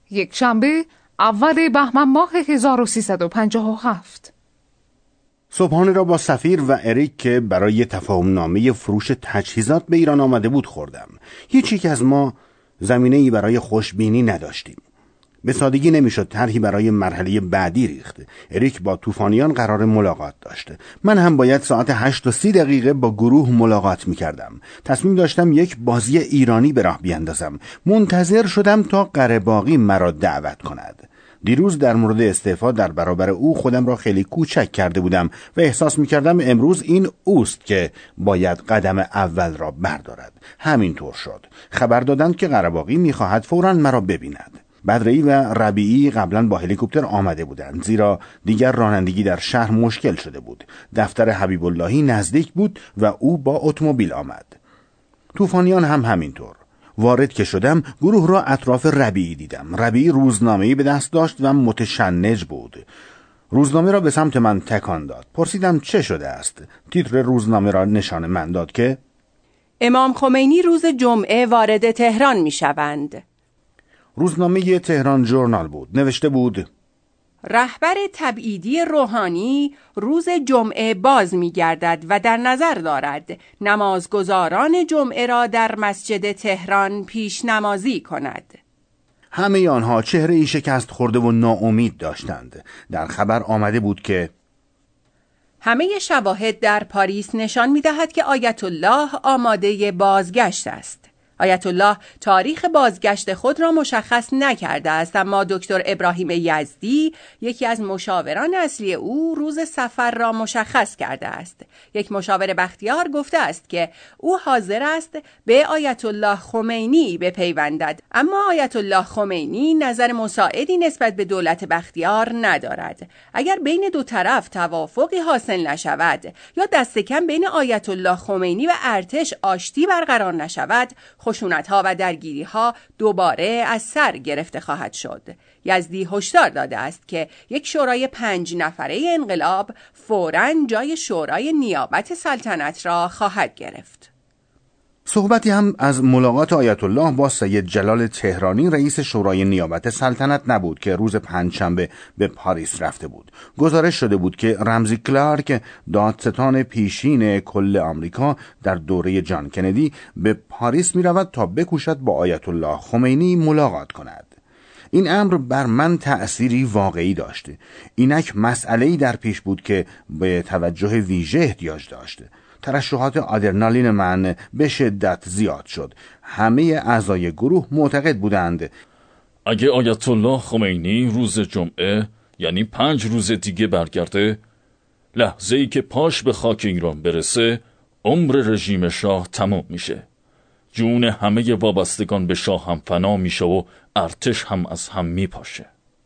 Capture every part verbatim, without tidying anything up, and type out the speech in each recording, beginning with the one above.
یک شنبه اول بهمن ماه هزار و سیصد و پنجاه و هفت. صبحانه را با سفیر و اریک که برای تفاهم نامه فروش تجهیزات به ایران آمده بود خوردم. هیچ یک از ما زمینه‌ای برای خوشبینی نداشتیم. به سادگی نمیشد طرحی برای مرحله بعدی ریخت. اریک با طوفانیان قرار ملاقات داشته. من هم باید ساعت هشت و سی دقیقه با گروه ملاقات میکردم. تصمیم داشتم یک بازی ایرانی به راه بیاندازم. منتظر شدم تا قره‌باغی مرا دعوت کند. دیروز در مورد استعفا در برابر او خودم را خیلی کوچک کرده بودم و احساس میکردم امروز این اوست که باید قدم اول را بردارد. همینطور شد. خبر دادند که قره‌باغی میخواهد فوراً مرا ببیند. بدرعی و ربیعی قبلا با هلیکوپتر آمده بودند، زیرا دیگر رانندگی در شهر مشکل شده بود. دفتر حبیب اللهی نزدیک بود و او با اتومبیل آمد. طوفانیان هم همینطور. وارد که شدم گروه را اطراف ربیعی دیدم. ربیعی روزنامه‌ای به دست داشت و متشنج بود. روزنامه را به سمت من تکان داد. پرسیدم چه شده است. تیتر روزنامه را نشان من داد که امام خمینی روز جمعه وارد تهران می شوند. روزنامه تهران ژورنال بود. نوشته بود رهبر تبعیدی روحانی روز جمعه باز می گردد و در نظر دارد نمازگزاران جمعه را در مسجد تهران پیش نمازی کند. همه آنها چهره ای شکست خورده و ناامید داشتند. در خبر آمده بود که همه شواهد در پاریس نشان می دهد که آیت الله آماده بازگشت است. آیت الله تاریخ بازگشت خود را مشخص نکرده است، اما دکتر ابراهیم یزدی یکی از مشاوران اصلی او روز سفر را مشخص کرده است. یک مشاور بختیار گفته است که او حاضر است به آیت الله خمینی بپیوندد، اما آیت الله خمینی نظر مساعدی نسبت به دولت بختیار ندارد. اگر بین دو طرف توافقی حاصل نشود یا دست کم بین آیت الله خمینی و ارتش آشتی برقرار نشود، خشونت‌ها و درگیری‌ها دوباره از سر گرفته خواهد شد. یزدی هشدار داده است که یک شورای پنج نفره انقلاب فوراً جای شورای نیابت سلطنت را خواهد گرفت. صحبتی هم از ملاقات آیت الله با سید جلال تهرانی رئیس شورای نیابت سلطنت نبود که روز پنجشنبه به پاریس رفته بود. گزارش شده بود که رمزی کلارک، دادستان پیشین کل آمریکا در دوره جان کندی، به پاریس می رود تا بکوشد با آیت الله خمینی ملاقات کند. این امر بر من تأثیری واقعی داشته. اینک مسئله‌ای در پیش بود که به توجه ویژه احتیاج داشته. ترشحات آدرنالین من به شدت زیاد شد. همه اعضای گروه معتقد بودند اگه آیت الله خمینی روز جمعه، یعنی پنج روز دیگه برگرده، لحظه‌ای که پاش به خاک ایران برسه عمر رژیم شاه تمام میشه. جون همه وابستگان به شاه هم فنا میشه و ارتش هم از هم میپاشه.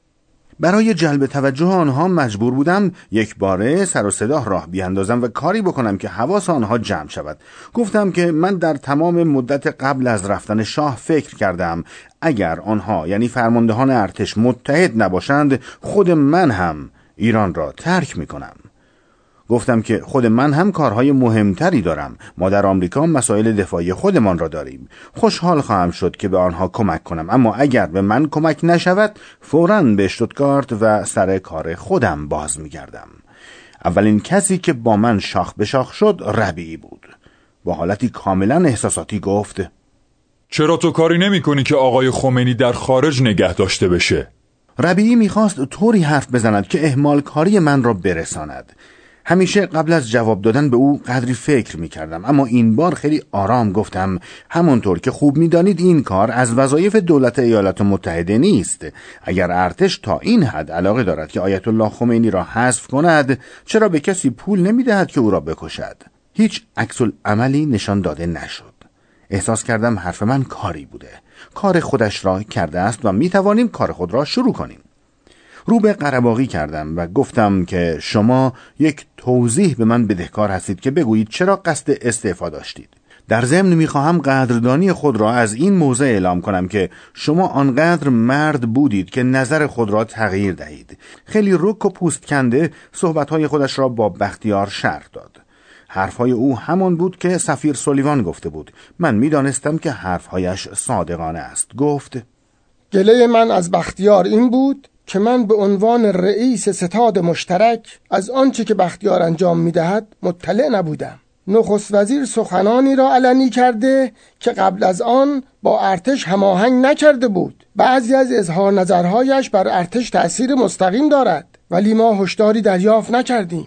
برای جلب توجه آنها مجبور بودم یک باره سر و صدا راه بیاندازم و کاری بکنم که حواس آنها جمع شود. گفتم که من در تمام مدت قبل از رفتن شاه فکر کردم اگر آنها یعنی فرماندهان ارتش متحد نباشند خود من هم ایران را ترک میکنم. گفتم که خود من هم کارهای مهمتری دارم. ما در آمریکا مسائل دفاعی خودمان را داریم. خوشحال خواهم شد که به آنها کمک کنم، اما اگر به من کمک نشود فوراً به اشتوتگارت و سر کار خودم باز میگردم. اولین کسی که با من شاخ به شاخ شد ربیعی بود. با حالتی کاملا احساساتی گفت چرا تو کاری نمی کنی که آقای خمینی در خارج نگه داشته بشه؟ ربیعی میخواست طوری حرف بزند که اهمال کاری من را برساند. همیشه قبل از جواب دادن به او قدری فکر می کردم، اما این بار خیلی آرام گفتم همونطور که خوب می دانید این کار از وظایف دولت ایالات متحده نیست. اگر ارتش تا این حد علاقه دارد که آیت الله خمینی را حذف کند، چرا به کسی پول نمی دهد که او را بکشد؟ هیچ عکس العملی نشان داده نشد. احساس کردم حرف من کاری بوده. کار خودش را کرده است و می توانیم کار خود را شروع کنیم. رو به قره‌باغی کردم و گفتم که شما یک توضیح به من بدهکار هستید که بگویید چرا قصد استعفا داشتید. در ضمن میخواهم قدردانی خود را از این موضع اعلام کنم که شما آنقدر مرد بودید که نظر خود را تغییر دهید. خیلی رک و پوست کنده صحبتهای خودش را با بختیار شرح داد. حرفهای او همان بود که سفیر سولیوان گفته بود. من میدانستم که حرفهایش صادقانه است. گفت گله من از بختیار این بود که من به عنوان رئیس ستاد مشترک از آنچه که بختیار انجام می‌دهد مطلع نبودم. نخست وزیر سخنانی را علنی کرده که قبل از آن با ارتش هماهنگ نکرده بود. بعضی از اظهار نظرهایش بر ارتش تأثیر مستقیم دارد، ولی ما هشداری دریافت نکردیم.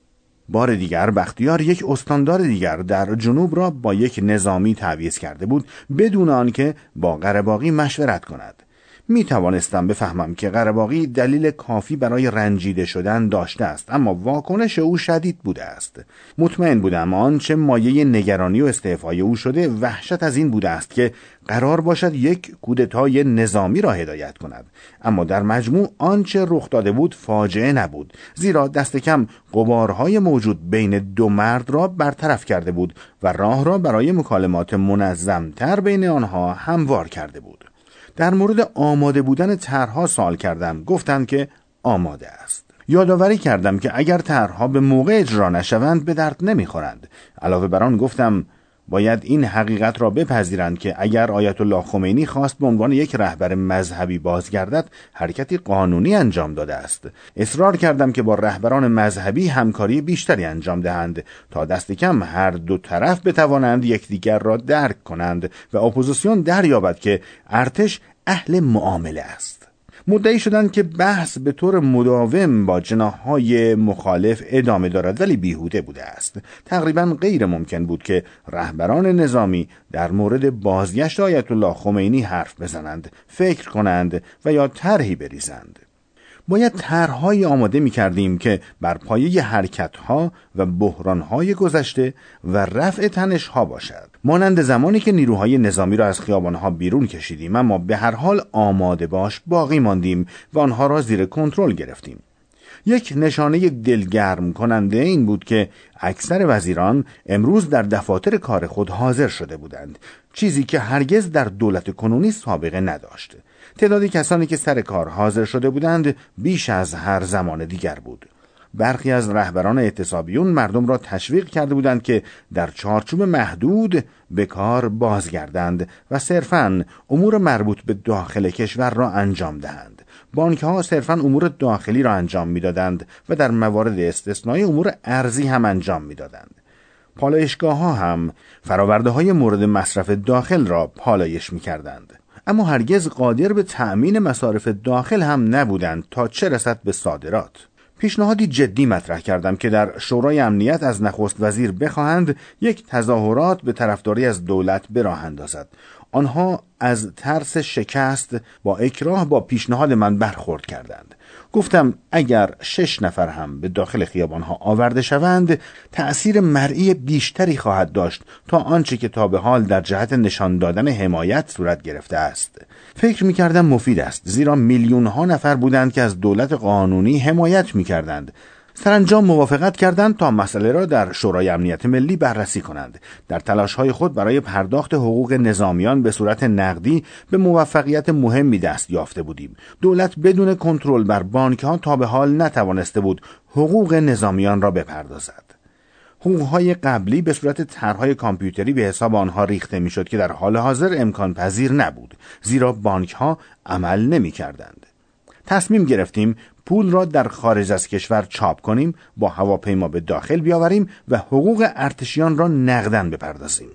بار دیگر بختیار یک استاندار دیگر در جنوب را با یک نظامی تعویض کرده بود بدون آنکه با قره‌باغی مشورت کند. می توانستم بفهمم که قره‌باغی دلیل کافی برای رنجیده شدن داشته است، اما واکنش او شدید بوده است. مطمئن بودم آنچه مایه نگرانی و استعفای او شده وحشت از این بوده است که قرار باشد یک کودتای نظامی را هدایت کند. اما در مجموع آنچه رخ داده بود فاجعه نبود، زیرا دست کم غبارهای موجود بین دو مرد را برطرف کرده بود و راه را برای مکالمات منظمتر بین آنها هموار کرده بود. در مورد آماده بودن طرح‌ها سوال کردم. گفتند که آماده است. یادآوری کردم که اگر طرح‌ها به موقع اجرا نشوند به درد نمی‌خورند. علاوه بر آن گفتم باید این حقیقت را بپذیرند که اگر آیت الله خمینی خواست به عنوان یک رهبر مذهبی بازگردد، حرکتی قانونی انجام داده است. اصرار کردم که با رهبران مذهبی همکاری بیشتری انجام دهند تا دست کم هر دو طرف بتوانند یکدیگر را درک کنند و اپوزیسیون دریابد که ارتش اهل معامله است. مدعی شدند که بحث به طور مداوم با جناح‌های مخالف ادامه دارد، ولی بیهوده بوده است. تقریباً غیر ممکن بود که رهبران نظامی در مورد بازگشت آیت الله خمینی حرف بزنند، فکر کنند و یا طرحی بریزند. باید طرح‌هایی آماده می‌کردیم که بر پایه حرکت‌ها و بحران‌های گذشته و رفع تنش‌ها باشد. مانند زمانی که نیروهای نظامی را از خیابان‌ها بیرون کشیدیم، اما به هر حال آماده باش باقی ماندیم و آنها را زیر کنترل گرفتیم. یک نشانه دلگرم کننده این بود که اکثر وزیران امروز در دفاتر کار خود حاضر شده بودند، چیزی که هرگز در دولت کنونی سابقه نداشت. تعداد کسانی که سر کار حاضر شده بودند بیش از هر زمان دیگر بود. برخی از رهبران اعتصابیون مردم را تشویق کرده بودند که در چارچوب محدود به کار بازگردند و صرفاً امور مربوط به داخل کشور را انجام دهند. بانک‌ها صرفاً امور داخلی را انجام می‌دادند و در موارد استثنایی امور ارضی هم انجام می‌دادند. پالایشگاه‌ها هم فرآورده‌های مورد مصرف داخل را پالایش می‌کردند، اما هرگز قادر به تأمین مصارف داخل هم نبودند تا چه رسد به صادرات. پیشنهادی جدی مطرح کردم که در شورای امنیت از نخست وزیر بخواهند یک تظاهرات به طرفداری از دولت به راه اندازد. آنها از ترس شکست با اکراه با پیشنهاد من برخورد کردند. گفتم اگر شش نفر هم به داخل خیابانها آورده شوند، تأثیر مرئی بیشتری خواهد داشت تا آنچه که تا به حال در جهت نشان دادن حمایت صورت گرفته است. فکر می‌کردم مفید است، زیرا میلیون ها نفر بودند که از دولت قانونی حمایت می‌کردند. سرانجام موافقت کردند تا مسئله را در شورای امنیت ملی بررسی کنند. در تلاش‌های خود برای پرداخت حقوق نظامیان به صورت نقدی به موفقیت مهمی دست یافته بودیم. دولت بدون کنترل بر بانک‌ها تا به حال نتوانسته بود حقوق نظامیان را بپردازد. حقوق‌های قبلی به صورت طرح‌های کامپیوتری به حساب آنها ریخته می‌شد که در حال حاضر امکان پذیر نبود، زیرا بانک‌ها عمل نمی‌کردند. تصمیم گرفتیم پول را در خارج از کشور چاپ کنیم، با هواپیما به داخل بیاوریم و حقوق ارتشیان را نقداً بپردازیم.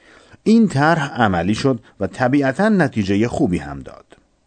این طرح عملی شد و طبیعتاً نتیجه خوبی هم داد.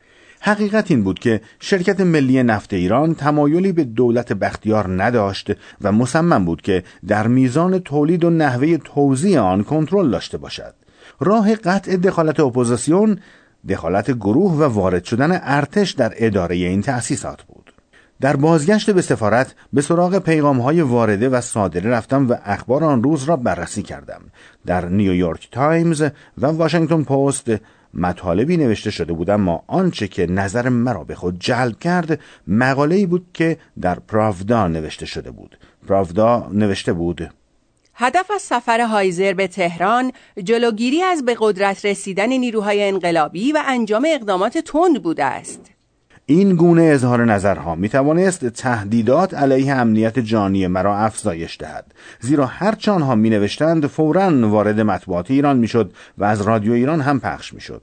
حقیقت این بود که شرکت ملی نفت ایران تمایلی به دولت بختیار نداشت و مصمم بود که در میزان تولید و نحوه توزیع آن کنترل داشته باشد. راه قطع دخالت اپوزیسیون، دخالت گروه و وارد شدن ارتش در اداره این تأسیسات بود. در بازگشت به سفارت به سراغ پیغام‌های وارده و صادره رفتم و اخبار آن روز را بررسی کردم. در نیویورک تایمز و واشنگتن پست مطالبی نوشته شده بود، اما آنچه که نظر مرا به خود جلب کرد مقاله‌ای بود که در پراودا نوشته شده بود. پراودا نوشته بود: هدف از سفر هایزر به تهران جلوگیری از به قدرت رسیدن نیروهای انقلابی و انجام اقدامات تند بوده است. این گونه اظهار نظرها می توانست تهدیدات علیه امنیت جانی مرا افزایش دهد، زیرا هرچه آنها می نوشتند فوراً وارد مطبوعات ایران می شد و از رادیو ایران هم پخش می شد.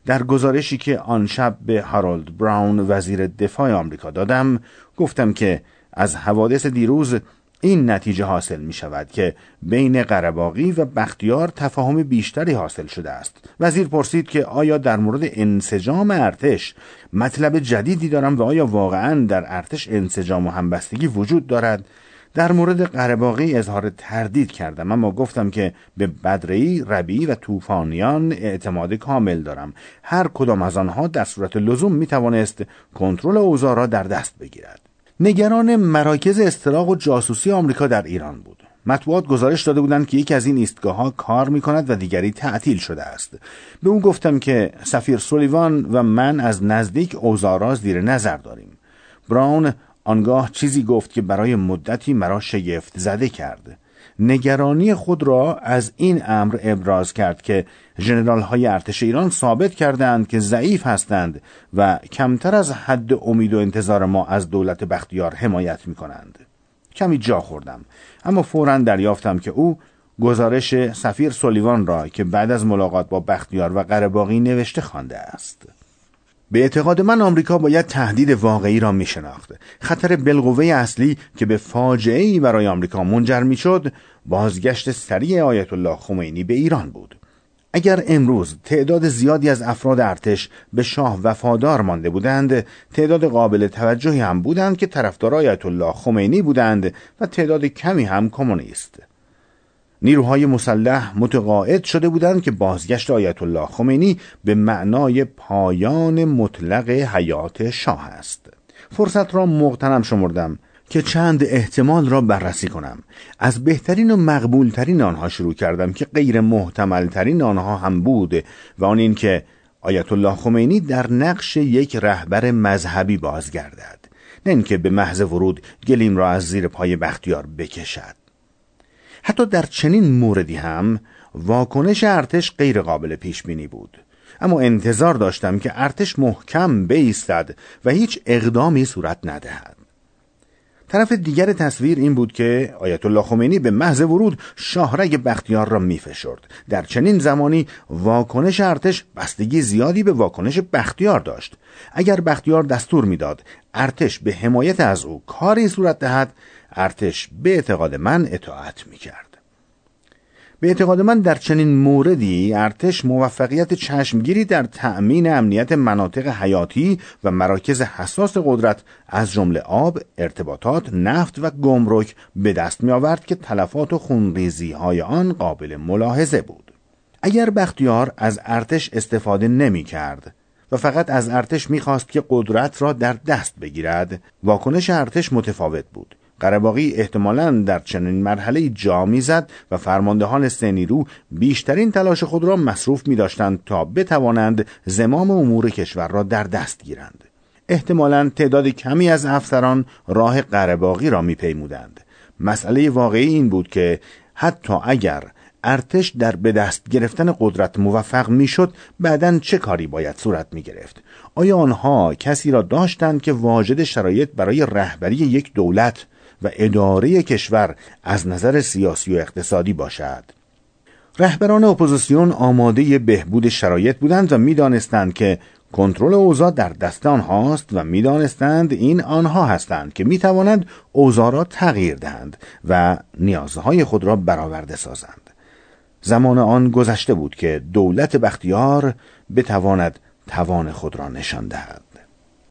در گزارشی که آن شب به هارولد براون وزیر دفاع آمریکا دادم گفتم که از حوادث دیروز این نتیجه حاصل می شود که بین قره‌باغی و بختیار تفاهم بیشتری حاصل شده است. وزیر پرسید که آیا در مورد انسجام ارتش مطلب جدیدی دارم و آیا واقعاً در ارتش انسجام و همبستگی وجود دارد؟ در مورد قره‌باغی اظهار تردید کردم، اما گفتم که به بدرهی، ربیع و طوفانیان اعتماد کامل دارم. هر کدام از آنها در صورت لزوم می توانست کنترل اوضاع را در دست بگیرد. نگران مراکز استراق و جاسوسی آمریکا در ایران بود. مطبوعات گزارش داده بودند که یکی از این ایستگاه‌ها کار می‌کند و دیگری تعطیل شده است. به او گفتم که سفیر سولیوان و من از نزدیک اوضاع را زیر نظر داریم. براون آنگاه چیزی گفت که برای مدتی مرا شگفت زده کرد. نگرانی خود را از این امر ابراز کرد که ژنرال‌های ارتش ایران ثابت کردند که ضعیف هستند و کمتر از حد امید و انتظار ما از دولت بختیار حمایت می‌کنند. کمی جا خوردم، اما فوراً دریافتم که او گزارش سفیر سولیوان را که بعد از ملاقات با بختیار و قره‌باغی نوشته خوانده است. به اعتقاد من آمریکا باید تهدید واقعی را می شناخت. خطر بالقوه اصلی که به فاجعه‌ای برای آمریکا منجر می شد بازگشت سریع آیت الله خمینی به ایران بود. اگر امروز تعداد زیادی از افراد ارتش به شاه وفادار مانده بودند، تعداد قابل توجهی هم بودند که طرفدار آیت الله خمینی بودند و تعداد کمی هم کمونیست. نیروهای مسلح متقاعد شده بودند که بازگشت آیت الله خمینی به معنای پایان مطلق حیات شاه است. فرصت را مغتنم شمردم که چند احتمال را بررسی کنم. از بهترین و مقبولترین آنها شروع کردم که غیر محتملترین آنها هم بود و آن این که آیت الله خمینی در نقش یک رهبر مذهبی بازگردد، نه اینکه به محض ورود گلیم را از زیر پای بختیار بکشد. حتی در چنین موردی هم واکنش ارتش غیر قابل پیش بینی بود، اما انتظار داشتم که ارتش محکم بایستد و هیچ اقدامی صورت ندهد. طرف دیگر تصویر این بود که آیت الله خمینی به محض ورود شاهرگ بختیار را میفشرد. در چنین زمانی واکنش ارتش بستگی زیادی به واکنش بختیار داشت. اگر بختیار دستور میداد ارتش به حمایت از او کاری صورت دهد، ارتش به اعتقاد من اطاعت میکرد. به اعتقاد من در چنین موردی ارتش موفقیت چشمگیری در تأمین امنیت مناطق حیاتی و مراکز حساس قدرت از جمله آب، ارتباطات، نفت و گمرک به دست می آورد که تلفات و خونریزی های آن قابل ملاحظه بود. اگر بختیار از ارتش استفاده نمی کرد و فقط از ارتش می خواست که قدرت را در دست بگیرد، واکنش ارتش متفاوت بود. قره‌باغی احتمالاً در چنین مرحله جا می‌زد و فرماندهان سه نیرو بیشترین تلاش خود را مصروف می‌داشتند تا بتوانند زمام امور کشور را در دست گیرند. احتمالاً تعداد کمی از افسران راه قره‌باغی را می‌پیمودند. مسئله واقعی این بود که حتی اگر ارتش در به دست گرفتن قدرت موفق می‌شد، بعداً چه کاری باید صورت می‌گرفت؟ آیا آنها کسی را داشتند که واجد شرایط برای رهبری یک دولت و اداره کشور از نظر سیاسی و اقتصادی باشد؟ رهبران اپوزیسیون آماده بهبود شرایط بودند و می‌دانستند که کنترل اوضاع در دست آنهاست و می‌دانستند این آنها هستند که می‌توانند اوضاع را تغییر دهند و نیازهای خود را برآورده سازند. زمان آن گذشته بود که دولت بختیار بتواند توان خود را نشان دهد.